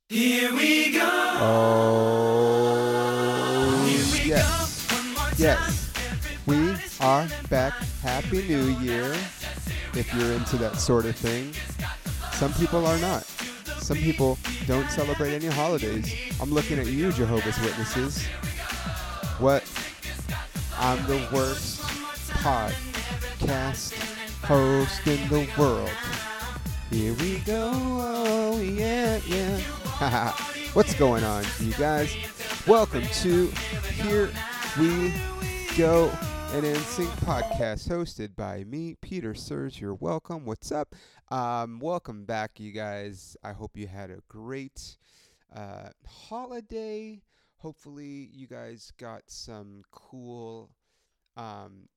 Here we go. Oh, Here we go. yes. One more time. Yes. We Everybody's are here. back. Happy New Year. If you're into that sort of thing. Some people are not. Some people don't celebrate any holidays. I'm looking at you, Jehovah's Witnesses. What? I'm the worst podcast host in the world. Here we go. Oh, yeah, yeah. Haha. What's going on, you guys? Welcome to Here We Go, an NSYNC podcast hosted by me, Peter Sirs. You're welcome. What's up? Welcome back, you guys. I hope you had a great holiday. Hopefully, you guys got some cool um,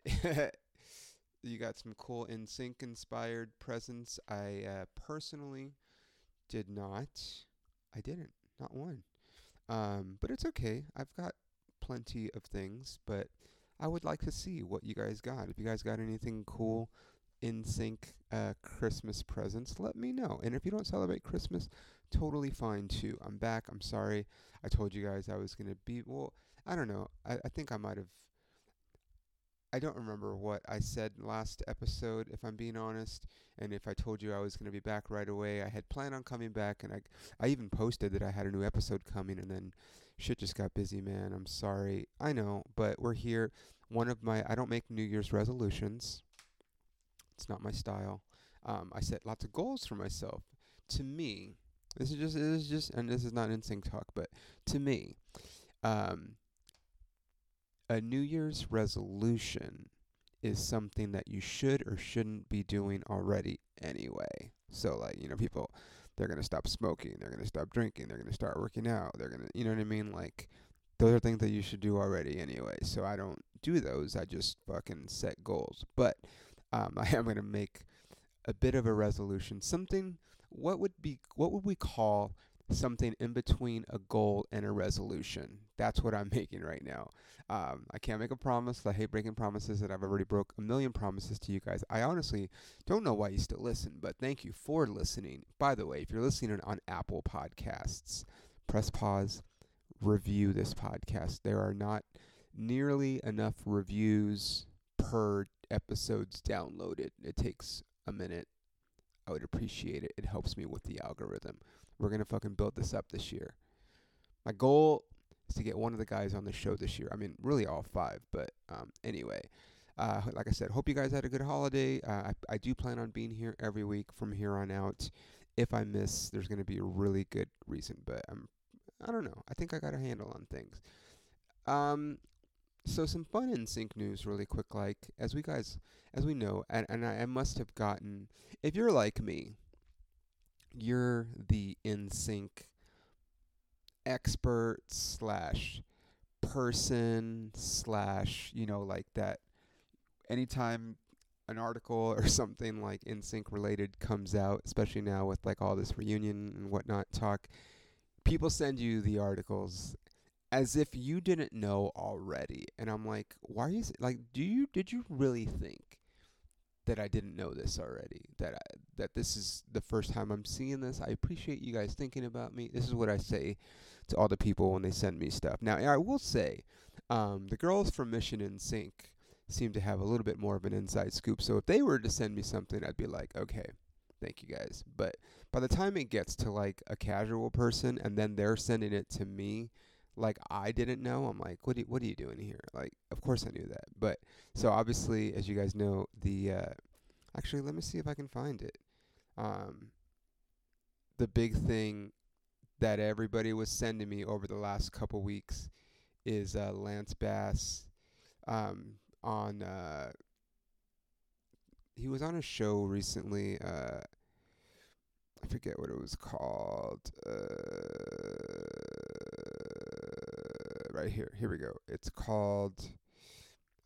you got some cool NSYNC inspired presents. I personally did not. I didn't. Not one. But it's okay. I've got plenty of things, but I would like to see what you guys got. If you guys got anything cool NSYNC Christmas presents, let me know. And if you don't celebrate Christmas, totally fine too. I'm back. I'm sorry. I told you guys I was going to be. Well, I don't know. I think I might have. I don't remember what I said last episode, if I'm being honest. And if I told you I was going to be back right away, I had planned on coming back, and I even posted that I had a new episode coming, and then shit just got busy, man. I'm sorry. I know, but we're here. I don't make New Year's resolutions. It's not my style. I set lots of goals for myself. To me, and this is not NSYNC talk, but to me, um, a New Year's resolution is something that you should or shouldn't be doing already anyway. So, like, people, they're going to stop smoking, they're going to stop drinking, they're going to start working out, they're going to, you know what I mean? Like, those are things that you should do already anyway. So, I don't do those. I just fucking set goals. But I am going to make a bit of a resolution. What would we call something in between a goal and a resolution? That's what I'm making right now. I can't make a promise. I hate breaking promises, that I've already broke a million promises to you guys. I honestly don't know why you still listen, but thank you for listening. By the way, if you're listening on Apple Podcasts, press pause, review this podcast. There are not nearly enough reviews per episodes downloaded. It takes a minute. I would appreciate it. It helps me with the algorithm. We're going to fucking build this up this year. My goal is to get one of the guys on the show this year. I mean, really all five, but anyway. Like I said, hope you guys had a good holiday. I do plan on being here every week from here on out. If I miss, there's going to be a really good reason, but I don't know. I think I got a handle on things. Um, so some fun NSYNC news really quick, like, as we know, and I must have gotten, if you're like me, you're the NSYNC expert slash person slash, like that. Anytime an article or something like NSYNC related comes out, especially now with like all this reunion and whatnot talk, people send you the articles as if you didn't know already. And I'm like, why are you like, did you really think that I didn't know this already? That this is the first time I'm seeing this? I appreciate you guys thinking about me. This is what I say to all the people when they send me stuff. Now, I will say, the girls from Mission in Sync seem to have a little bit more of an inside scoop. So if they were to send me something, I'd be like, okay, thank you guys. But by the time it gets to like a casual person and then they're sending it to me, like I didn't know, I'm like, what are you doing here? Like, of course I knew that. But so obviously, as you guys know, the actually, let me see if I can find it. Um, the big thing that everybody was sending me over the last couple weeks is Lance Bass um, on. He was on a show recently. I forget what it was called. Right here. Here we go. It's called.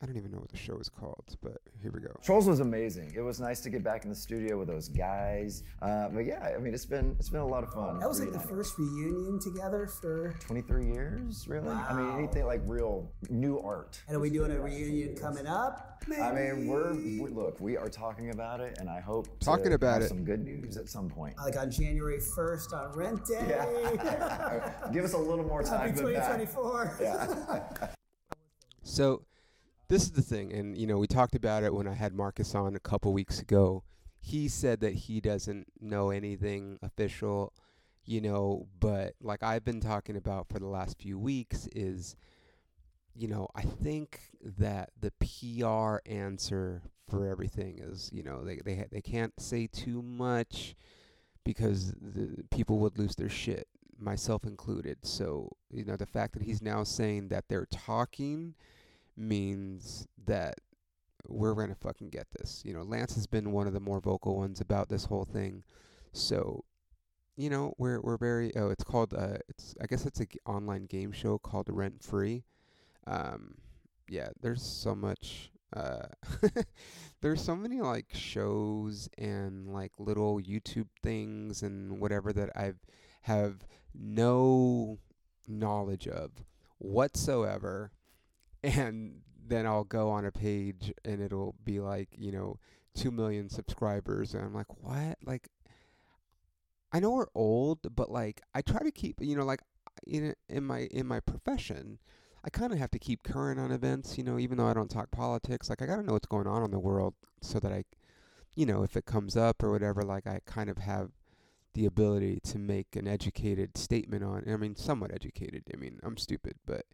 I don't even know what the show is called, but here we go. Trolls was amazing. It was nice to get back in the studio with those guys. But yeah, I mean, it's been a lot of fun. That was like the first reunion together for 23 years, really. Wow. I mean, anything like real new art. And are we doing a reunion coming up? Maybe. I mean, look, we are talking about it, and I hope Talking to about have it. some good news at some point. Like on January 1st on Rent Day. Yeah. Give us a little more time Happy than that. 2024. Yeah. So this is the thing, and we talked about it when I had Marcus on a couple weeks ago. He said that he doesn't know anything official, but like I've been talking about for the last few weeks is, I think that the PR answer for everything is, they can't say too much because the people would lose their shit, myself included. So, the fact that he's now saying that they're talking means that we're going to fucking get this. Lance has been one of the more vocal ones about this whole thing. So, we're very, it's called, I guess it's an online game show called Rent Free. Yeah, there's so much, there's so many like shows and like little YouTube things and whatever that have no knowledge of whatsoever. And then I'll go on a page and it'll be like, 2 million subscribers. And I'm like, what? Like, I know we're old, but like, I try to keep, like in my profession, I kind of have to keep current on events, even though I don't talk politics. Like, I got to know what's going on in the world so that I, if it comes up or whatever, like I kind of have the ability to make an educated statement on, I mean, somewhat educated. I mean, I'm stupid, but,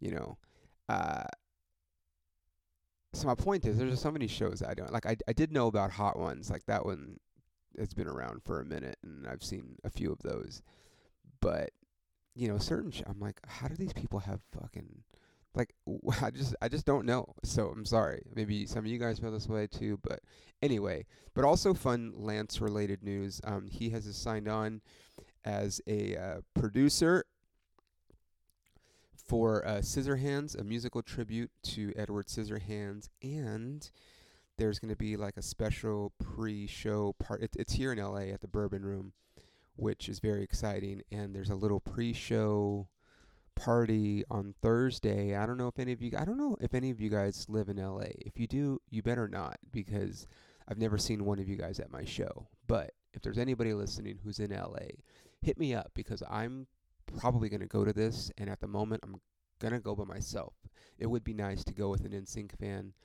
so my point is, there's just so many shows that I don't like. I did know about Hot Ones, like that one has been around for a minute, and I've seen a few of those. But certain I'm like, how do these people have fucking like? I just don't know. So I'm sorry. Maybe some of you guys feel this way too. But anyway, but also fun Lance related news. He has signed on as a producer for Scissorhands, a musical tribute to Edward Scissorhands, and there's going to be like a special pre-show part. It's here in LA at the Bourbon Room, which is very exciting, and there's a little pre-show party on Thursday. I don't know if any of you guys live in LA. If you do, you better not, because I've never seen one of you guys at my show. But if there's anybody listening who's in LA, hit me up, because I'm probably going to go to this, and at the moment I'm going to go by myself. It would be nice to go with an NSYNC fan.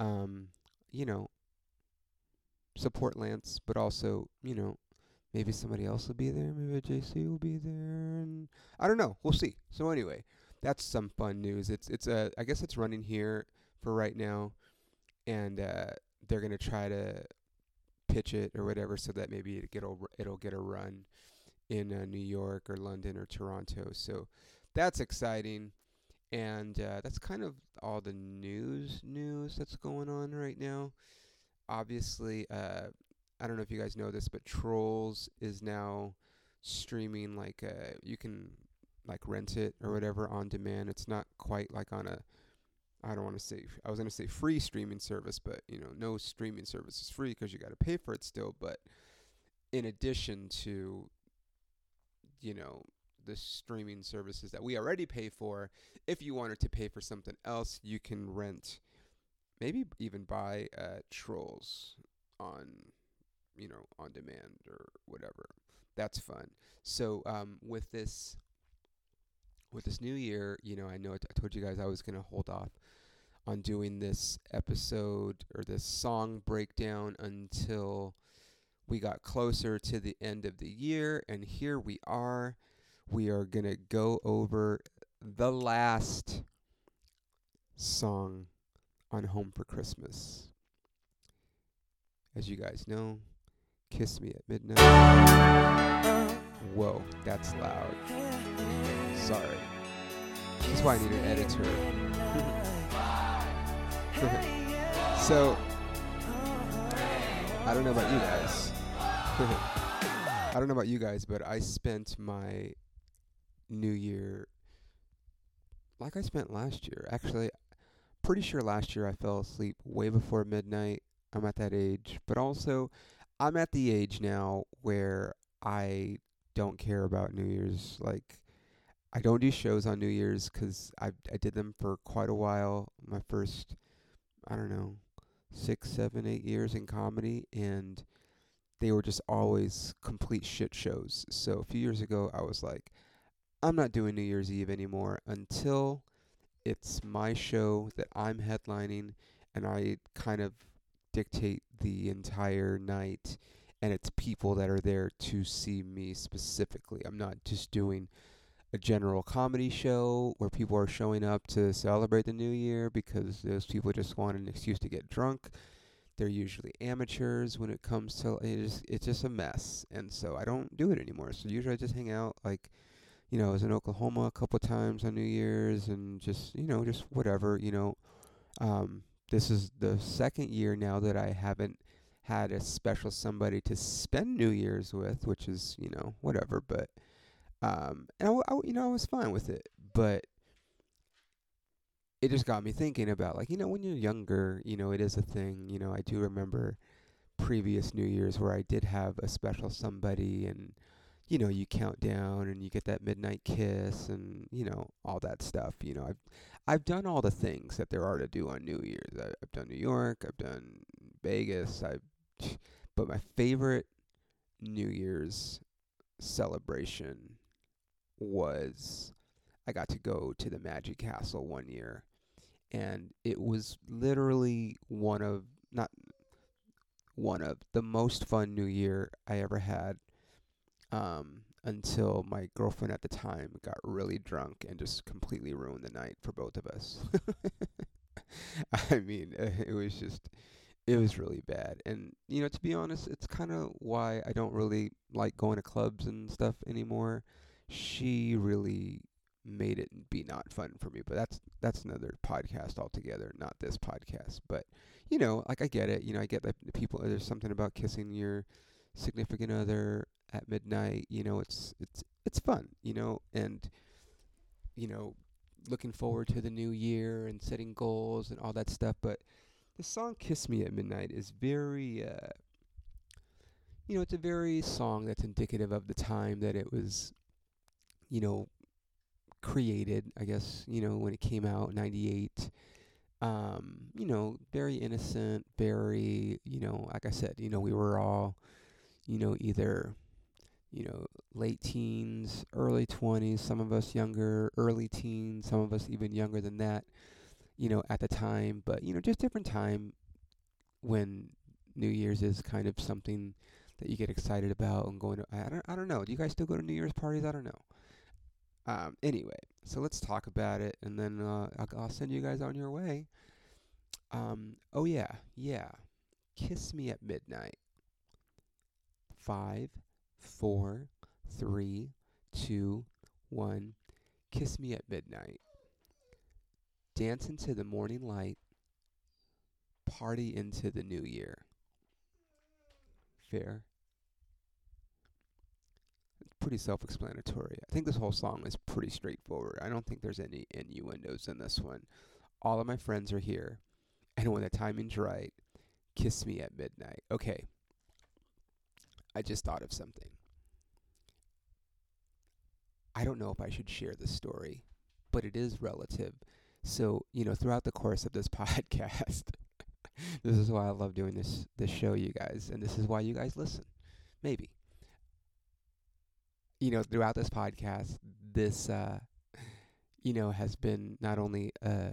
Support Lance, but also, maybe somebody else will be there. Maybe JC will be there, and I don't know. We'll see. So anyway, that's some fun news. It's I guess it's running here for right now, and they're going to try to pitch it or whatever so that maybe it'll get a run in New York or London or Toronto. So that's exciting. And that's kind of all the news that's going on right now. Obviously, I don't know if you guys know this, but Trolls is now streaming, like you can like rent it or whatever on demand. It's not quite like on a, I was going to say free streaming service, but no streaming service is free because you got to pay for it still. But in addition to the streaming services that we already pay for, if you wanted to pay for something else, you can rent, maybe even buy Trolls on on demand or whatever. That's fun. So with this new year, I know I told you guys I was going to hold off on doing this episode or this song breakdown until we got closer to the end of the year, and here we are. We are going to go over the last song on Home for Christmas. As you guys know, Kiss Me at Midnight. Whoa, that's loud. Sorry. That's why I need an editor. So, I don't know about you guys. I don't know about you guys, but I spent my New Year like I spent last year. Actually, pretty sure last year I fell asleep way before midnight. I'm at that age. But also, I'm at the age now where I don't care about New Year's. Like, I don't do shows on New Year's because I did them for quite a while. My first, I don't know, 6, 7, 8 years in comedy, and they were just always complete shit shows. So a few years ago, I was like, I'm not doing New Year's Eve anymore until it's my show that I'm headlining, and I kind of dictate the entire night, and it's people that are there to see me specifically. I'm not just doing a general comedy show where people are showing up to celebrate the new year because those people just want an excuse to get drunk. They're usually amateurs when it comes to it's just a mess, and so I don't do it anymore. So usually I just hang out, like, I was in Oklahoma a couple times on New Year's, and just just whatever. This is the second year now that I haven't had a special somebody to spend New Year's with, which is whatever. But and I was fine with it, but it just got me thinking about, like, when you're younger, it is a thing. I do remember previous New Year's where I did have a special somebody, and you count down and you get that midnight kiss and all that stuff. I've done all the things that there are to do on New Year's. I've done New York, I've done Vegas, but my favorite New Year's celebration was I got to go to the Magic Castle one year, and it was literally not one of the most fun New Year I ever had, until my girlfriend at the time got really drunk and just completely ruined the night for both of us. I mean, it was really bad. And, to be honest, it's kind of why I don't really like going to clubs and stuff anymore. She really made it be not fun for me, but that's another podcast altogether, not this podcast. But, like, I get it. I get that people, there's something about kissing your significant other at midnight. It's fun, and, looking forward to the new year and setting goals and all that stuff. But the song Kiss Me at Midnight is very, it's a very song that's indicative of the time that it was, created, I guess, when it came out, 98. Very innocent, very, like I said, we were all, either, late teens, early 20s, some of us younger, early teens, some of us even younger than that, at the time. But, just different time when New Year's is kind of something that you get excited about and going to, I don't know. Do you guys still go to New Year's parties? I don't know. Anyway, so let's talk about it, and then I'll send you guys on your way. Oh yeah. Kiss Me at Midnight. 5, 4, 3, 2, 1. Kiss me at midnight. Dance into the morning light. Party into the new year. Fair? It's pretty self-explanatory. I think this whole song is pretty straightforward. I don't think there's any innuendos in this one. All of my friends are here, and when the timing's right, kiss me at midnight. Okay. I just thought of something. I don't know if I should share this story, but it is relative. So, throughout the course of this podcast, this is why I love doing this show, you guys, and this is why you guys listen. Maybe. Throughout this podcast, this, has been not only a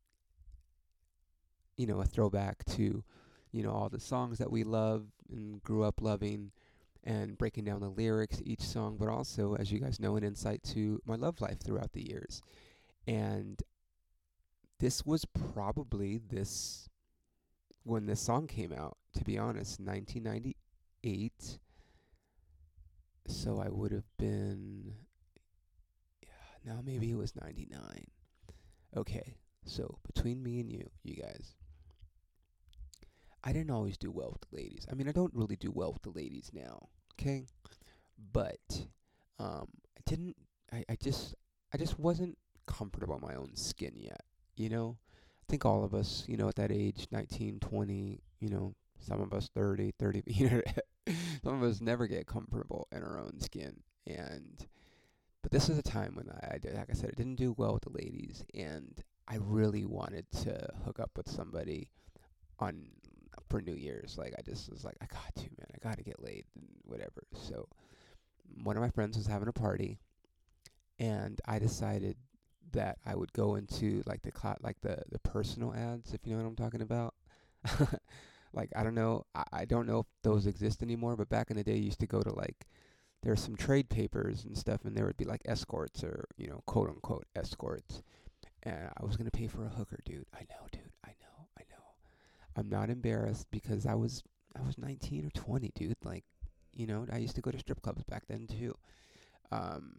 throwback to, all the songs that we love and grew up loving, and breaking down the lyrics to each song, but also, as you guys know, an insight to my love life throughout the years. And this was probably when this song came out, to be honest, 1998. So I would have been, maybe it was 99. Okay, so between me and you guys, I didn't always do well with the ladies. I mean, I don't really do well with the ladies now, okay? But I just wasn't comfortable in my own skin yet, think all of us, at that age, 19, 20, some of us 30, some of us never get comfortable in our own skin. But this is a time when I did, like I said, I didn't do well with the ladies, and I really wanted to hook up with somebody for New Year's. Like, I just was like, I got to, man, I got to get laid and whatever. So one of my friends was having a party, and I decided that I would go into like the personal ads, if you know what I'm talking about. Like, I don't know, I don't know if those exist anymore, but back in the day, you used to go to like, there's some trade papers and stuff, and there would be like escorts or, quote unquote escorts. And I was going to pay for a hooker, dude. I know, dude. I know. I'm not embarrassed because I was 19 or 20, dude. Like, I used to go to strip clubs back then too. And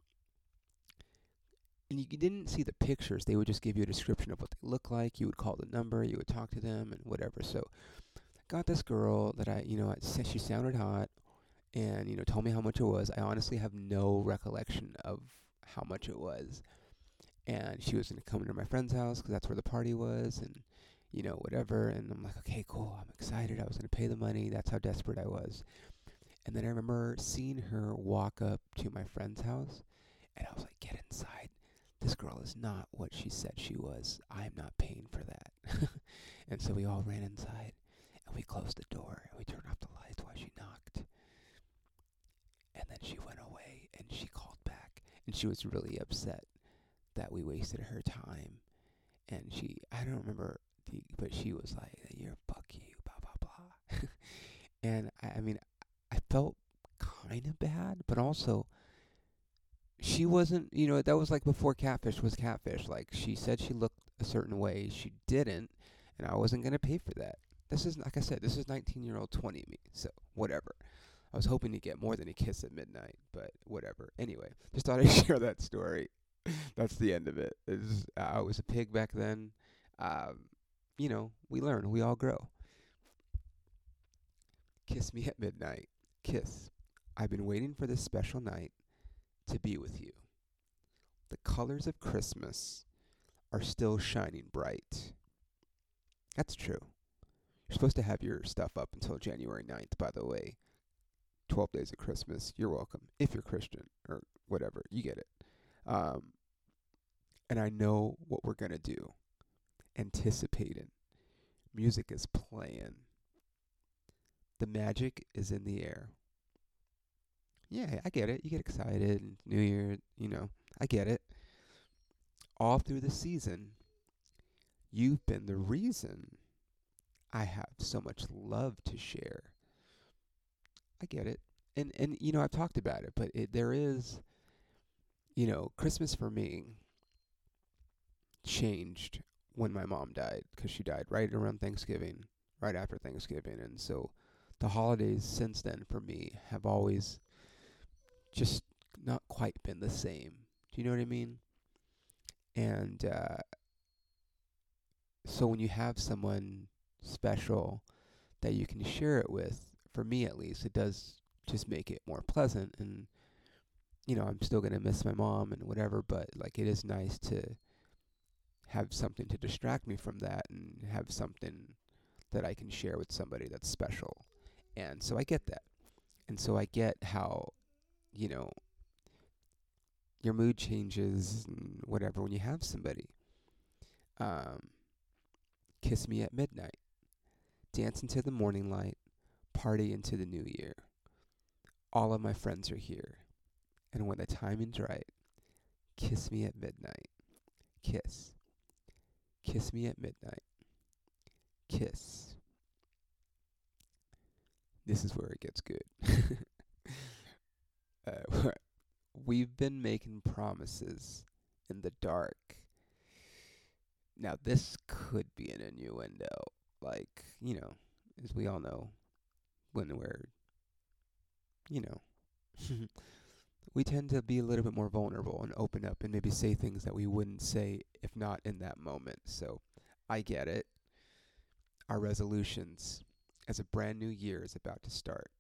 you didn't see the pictures. They would just give you a description of what they look like. You would call the number, you would talk to them and whatever. So got this girl that she sounded hot and, told me how much it was. I honestly have no recollection of how much it was. And she was going to come to my friend's house because that's where the party was and, whatever. And I'm like, okay, cool. I'm excited. I was going to pay the money. That's how desperate I was. And then I remember seeing her walk up to my friend's house, and I was like, get inside. This girl is not what she said she was. I'm not paying for that. And so we all ran inside, and we closed the door, and we turned off the lights while she knocked. And then she went away, and she called back, and she was really upset that we wasted her time. And I don't remember, but she was like, you're fuck you, blah, blah, blah. And I mean, I felt kind of bad, but also she wasn't, that was like before Catfish was Catfish. Like, she said she looked a certain way. She didn't, and I wasn't going to pay for that. This is, like I said, this is 19-year-old 20 me, so whatever. I was hoping to get more than a kiss at midnight, but whatever. Anyway, just thought I'd share that story. That's the end of it. I was a pig back then. We learn. We all grow. Kiss me at midnight. Kiss. I've been waiting for this special night to be with you. The colors of Christmas are still shining bright. That's true. You're supposed to have your stuff up until January 9th, by the way. 12 days of Christmas. You're welcome. If you're Christian or whatever, you get it. And I know what we're going to do. Anticipating. Music is playing. The magic is in the air. Yeah, I get it. You get excited. New Year, I get it. All through the season, you've been the reason I have so much love to share. I get it. And I've talked about it, but there is, Christmas for me changed when my mom died, because she died right around Thanksgiving, right after Thanksgiving. And so the holidays since then for me have always just not quite been the same. Do you know what I mean? And so when you have someone special that you can share it with, for me at least, it does just make it more pleasant. And, I'm still going to miss my mom and whatever, but like, it is nice to have something to distract me from that and have something that I can share with somebody that's special. And so I get that. And so I get how, your mood changes and whatever when you have somebody. Kiss me at midnight. Dance into the morning light. Party into the new year. All of my friends are here. And when the timing's right, kiss me at midnight. Kiss. Kiss me at midnight. Kiss. This is where it gets good. We've been making promises in the dark. Now, this could be an innuendo. Like, as we all know, when we're, we tend to be a little bit more vulnerable and open up and maybe say things that we wouldn't say if not in that moment. So I get it. Our resolutions as a brand new year is about to start.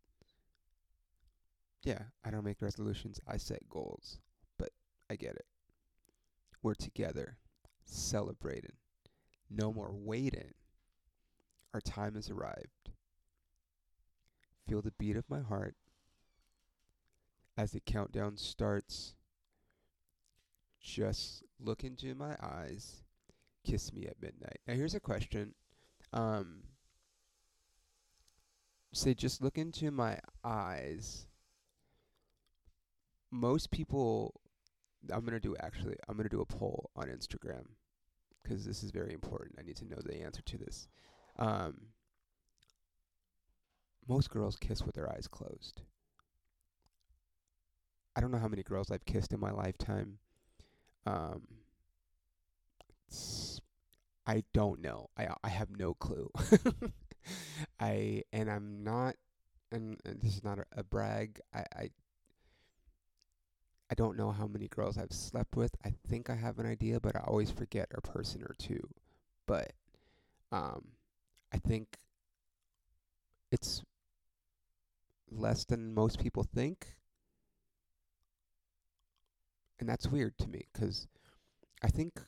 Yeah, I don't make resolutions. I set goals, but I get it. We're together, celebrating, No more waiting. Our time has arrived. Feel the beat of my heart as the countdown starts. Just look into my eyes. Kiss me at midnight. Now here's a question. Say just look into my eyes. Most people, I'm gonna do a poll on Instagram because this is very important. I need to know the answer to this. Most girls kiss with their eyes closed. I don't know how many girls I've kissed in my lifetime. I don't know. I have no clue. I'm not, and this is not a brag. I don't know how many girls I've slept with. I think I have an idea, but I always forget a person or two. But I think it's less than most people think. And that's weird to me because I think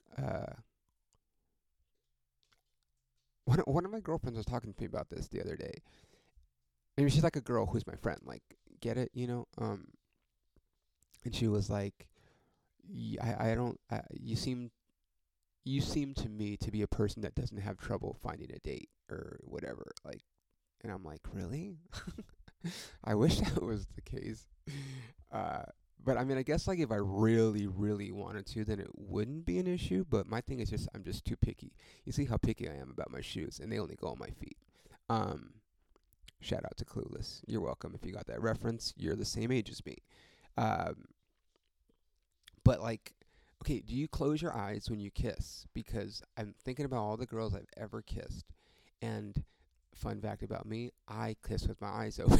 one of my girlfriends was talking to me about this the other day. Maybe she's like a girl who's my friend. Like, get it, you know? And she was like, I don't. You seem to me to be a person that doesn't have trouble finding a date or whatever. Like, and I'm like, really? I wish that was the case. But I mean, I guess like if I really, really wanted to, then it wouldn't be an issue. But my thing is just I'm just too picky. You see how picky I am about my shoes, and they only go on my feet. Shout out to Clueless. You're welcome if you got that reference. You're the same age as me. But like, okay, do you close your eyes when you kiss? Because I'm thinking about all the girls I've ever kissed, and fun fact about me, I kiss with my eyes open.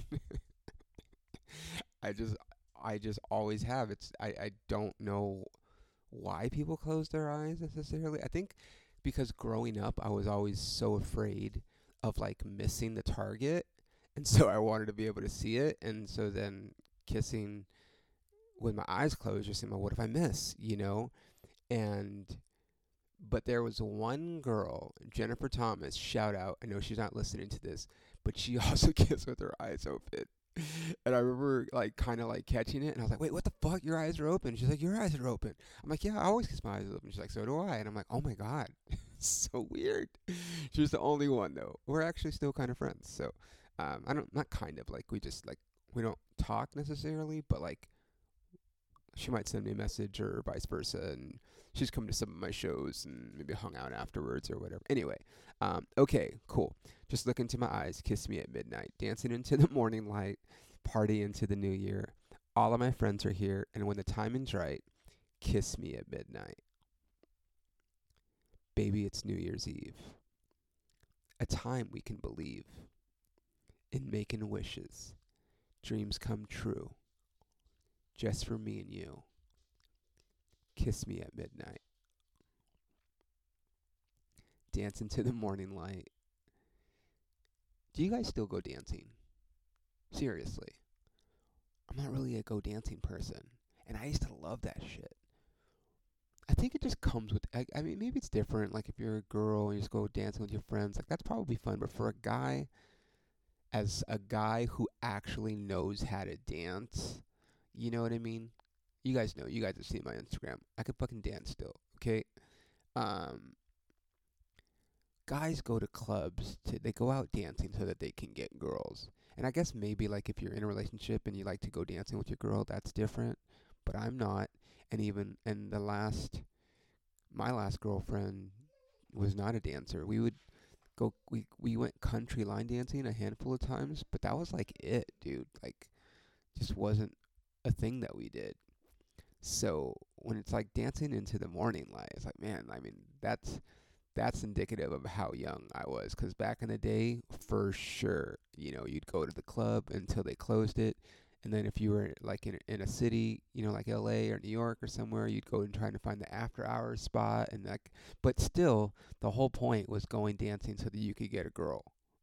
I just always have. I don't know why people close their eyes necessarily. I think because growing up, I was always so afraid of like missing the target, and so I wanted to be able to see it, and so then kissing with my eyes closed, just saying, well, what if I miss, you know? But there was one girl, Jennifer Thomas, shout out. I know she's not listening to this, but she also kissed with her eyes open. And I remember like kind of like catching it, and I was like, wait, what the fuck? Your eyes are open. She's like, your eyes are open. I'm like, yeah, I always kiss my eyes open. She's like, so do I. And I'm like, oh my God. So weird. She was the only one though. We're actually still kind of friends. So not kind of, like we don't talk necessarily, but like she might send me a message or vice versa, and she's come to some of my shows and maybe hung out afterwards or whatever. Anyway, okay, cool. Just look into my eyes, kiss me at midnight, dancing into the morning light, party into the new year. All of my friends are here, and when the timing's right, kiss me at midnight. Baby, it's New Year's Eve. A time we can believe in making wishes, dreams come true. Just for me and you. Kiss me at midnight. Dance into the morning light. Do you guys still go dancing? Seriously. I'm not really a go dancing person. And I used to love that shit. I think it just comes with, I mean, maybe it's different. Like if you're a girl and you just go dancing with your friends, like that's probably fun. But for a guy, as a guy who actually knows how to dance, you know what I mean? You guys know. You guys have seen my Instagram. I could fucking dance still, okay? Guys go to clubs. They go out dancing so that they can get girls. And I guess maybe like if you're in a relationship and you like to go dancing with your girl, that's different. But I'm not. And even my last girlfriend was not a dancer. We would go. We went country line dancing a handful of times, but that was like it, dude. Like, just wasn't a thing that we did. So when it's like dancing into the morning light, it's like, man, I mean, that's indicative of how young I was. Because back in the day, for sure, you know, you'd go to the club until they closed it. And then if you were like in a city, you know, like LA or New York or somewhere, you'd go and try to find the after hours spot. And like, but still, the whole point was going dancing so that you could get a girl.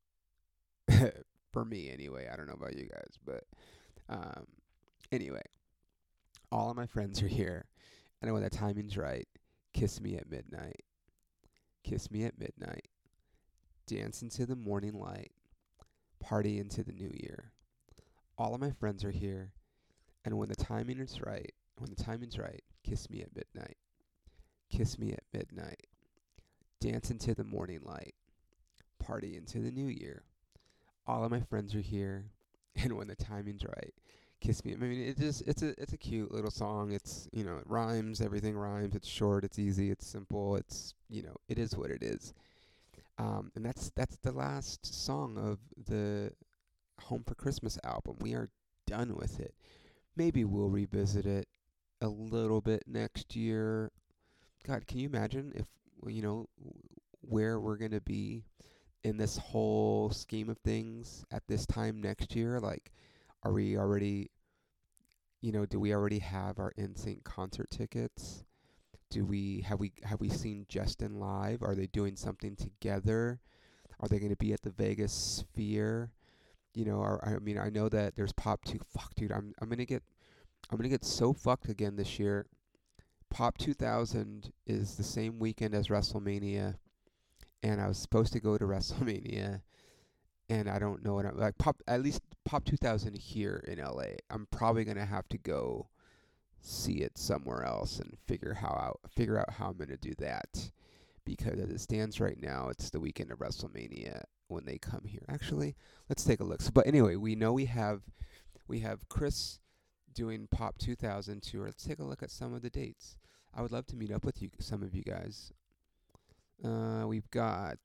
For me, anyway. I don't know about you guys, but anyway, all of my friends are here, and when the timing's right, kiss me at midnight. kiss me at midnight, dance into the morning light, party into the new year. All of my friends are here, and when the timing's right, kiss me at midnight. Kiss me at midnight. Dance into the morning light. Party into the new year. All of my friends are here, and when the timing's right, kiss me. I mean, it's a cute little song. It's, it rhymes. Everything rhymes. It's short. It's easy. It's simple. It's, it is what it is. And that's the last song of the Home for Christmas album. We are done with it. Maybe we'll revisit it a little bit next year. God, can you imagine if, where we're going to be in this whole scheme of things at this time next year? Like, are we already, do we already have our NSYNC concert tickets? Have we seen Justin live? Are they doing something together? Are they going to be at the Vegas Sphere? I know that there's Pop 2. Fuck, dude, I'm gonna get so fucked again this year. Pop 2000 is the same weekend as WrestleMania, and I was supposed to go to WrestleMania, and I don't know what I'm like. At least Pop 2000 here in LA. I'm probably gonna have to go see it somewhere else and figure out how I'm gonna do that, because as it stands right now, it's the weekend of WrestleMania when they come here. Actually, let's take a look. But anyway, we know we have Chris doing Pop 2000 tour. Let's take a look at some of the dates. I would love to meet up with you, some of you guys. We've got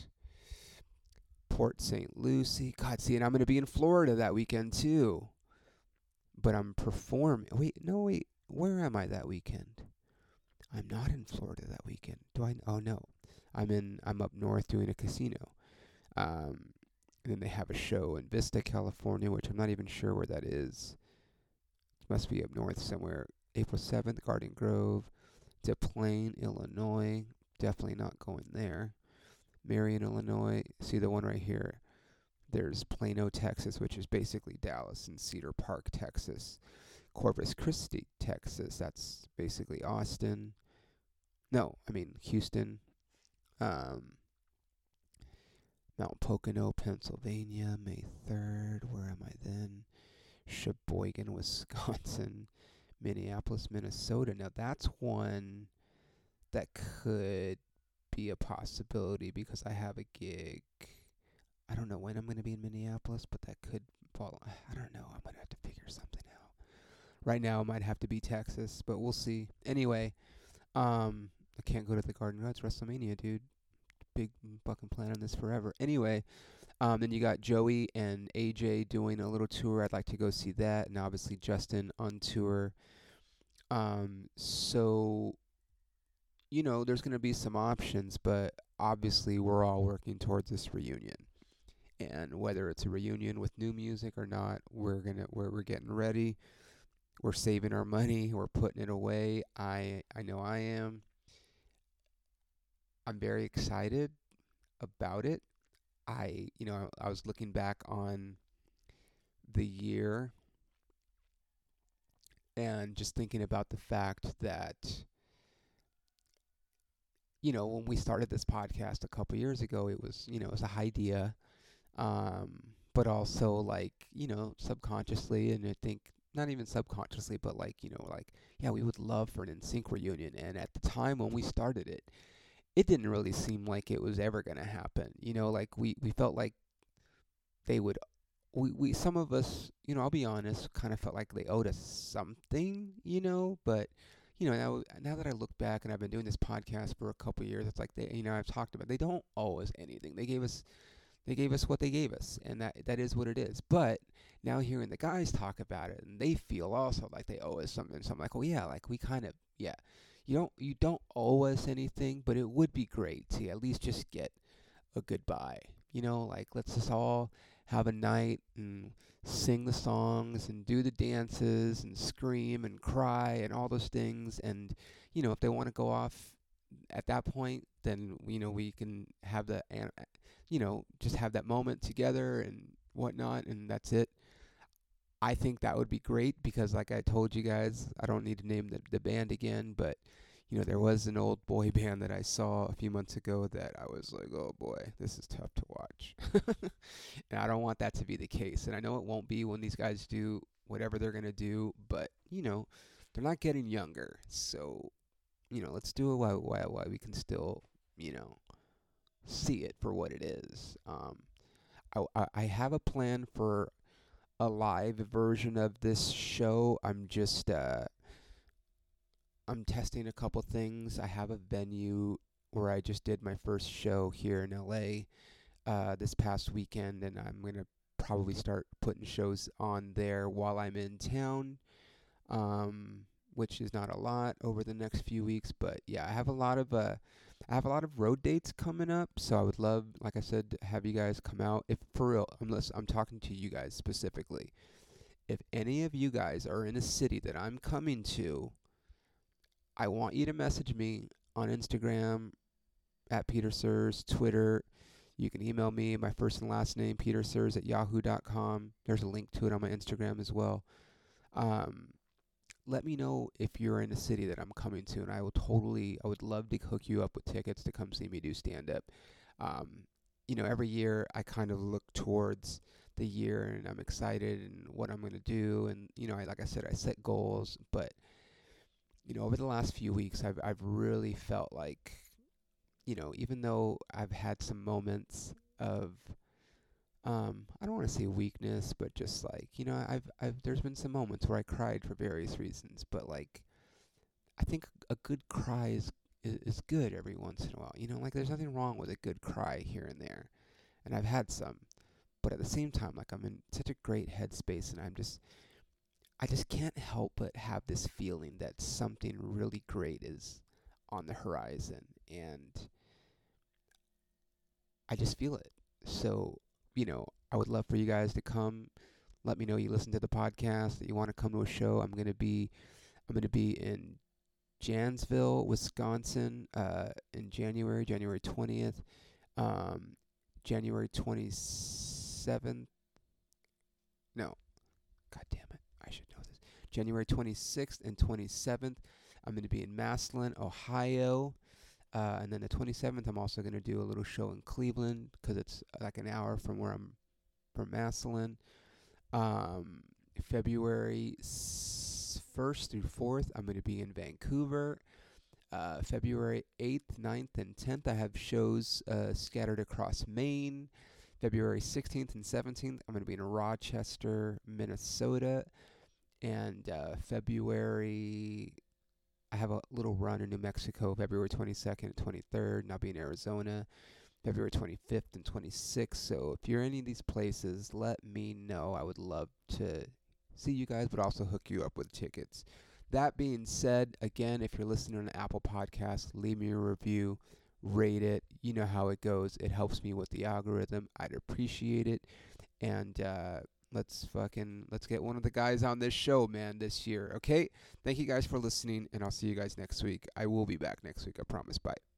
Port St. Lucie. God, see, and I'm going to be in Florida that weekend too. But I'm performing. Wait, where am I that weekend? I'm not in Florida that weekend. Oh no. I'm up north doing a casino. And then they have a show in Vista, California, which I'm not even sure where that is. It must be up north somewhere. April 7th, Garden Grove. Des Plaines, Illinois. Definitely not going there. Marion, Illinois. See the one right here. There's Plano, Texas, which is basically Dallas, and Cedar Park, Texas. Corpus Christi, Texas. That's basically Austin. No, I mean Houston. Mount Pocono, Pennsylvania, May 3rd. Where am I then? Sheboygan, Wisconsin. Minneapolis, Minnesota. Now that's one that could be a possibility because I have a gig. I don't know when I'm going to be in Minneapolis, but that could fall. I don't know. I'm going to have to figure something out. Right now, it might have to be Texas, but we'll see. Anyway, I can't go to the Garden. It's WrestleMania, dude. Big fucking plan on this forever. Anyway, then you got Joey and AJ doing a little tour. I'd like to go see that. And obviously Justin on tour. So, there's going to be some options, but obviously we're all working towards this reunion. And whether it's a reunion with new music or not, we're getting ready. We're saving our money. We're putting it away. I know I am. I'm very excited about it. I was looking back on the year and just thinking about the fact that, when we started this podcast a couple years ago, it was an idea, but also subconsciously, and I think not even subconsciously, but we would love for an NSYNC reunion. And at the time when we started it, it didn't really seem like it was ever going to happen. We felt like they would, some of us, I'll be honest, kind of felt like they owed us something, but, now that I look back and I've been doing this podcast for a couple of years, it's like I've talked about, they don't owe us anything. They gave us what they gave us, and that is what it is. But now hearing the guys talk about it, and they feel also like they owe us something. So I'm like, well, yeah, we kind of, yeah. You don't owe us anything, but it would be great to at least just get a goodbye. Let's just all have a night and sing the songs and do the dances and scream and cry and all those things. And, if they want to go off at that point, then, we can have just have that moment together and whatnot, and that's it. I think that would be great because, like I told you guys, I don't need to name the band again, but, there was an old boy band that I saw a few months ago that I was like, oh boy, this is tough to watch. And I don't want that to be the case. And I know it won't be when these guys do whatever they're going to do, but, they're not getting younger. So, let's do it while we can still, see it for what it is. I have a plan for a live version of this show. I'm testing a couple things. I have a venue where I just did my first show here in LA this past weekend, and I'm going to probably start putting shows on there while I'm in town, which is not a lot over the next few weeks. But yeah, I have a lot of road dates coming up, so I would love, like I said, to have you guys come out. If for real, I'm talking to you guys specifically. If any of you guys are in a city that I'm coming to, I want you to message me on Instagram at Peter Surs, Twitter. You can email me, my first and last name, petersurs@yahoo.com. There's a link to it on my Instagram as well. Let me know if you're in a city that I'm coming to, and I would love to hook you up with tickets to come see me do stand-up. Every year I kind of look towards the year, and I'm excited and what I'm going to do, and, like I said, I set goals, but, over the last few weeks, I've really felt like, even though I've had some moments of, I don't want to say weakness, but just like, there's been some moments where I cried for various reasons, but like, I think a good cry is good every once in a while, like there's nothing wrong with a good cry here and there, and I've had some, but at the same time, like I'm in such a great headspace, and I just can't help but have this feeling that something really great is on the horizon, and I just feel it. So, I would love for you guys to come. Let me know you listen to the podcast, that you want to come to a show. I'm going to be in Janesville, Wisconsin, in January 20th, January 27th. No, God damn it, I should know this. January 26th and 27th, I'm going to be in Massillon, Ohio. And then the 27th, I'm also going to do a little show in Cleveland, because it's like an hour from where I'm from Massillon. February 1st through 4th, I'm going to be in Vancouver. February 8th, 9th, and 10th, I have shows scattered across Maine. February 16th and 17th, I'm going to be in Rochester, Minnesota. And February... I have a little run in New Mexico, February 22nd and 23rd, and I'll be in Arizona, February 25th and 26th. So if you're in any of these places, let me know. I would love to see you guys, but also hook you up with tickets. That being said, again, if you're listening on Apple Podcasts, leave me a review, rate it. You know how it goes. It helps me with the algorithm. I'd appreciate it. And let's get one of the guys on this show, man, this year, okay? Thank you guys for listening, and I'll see you guys next week. I will be back next week, I promise. Bye.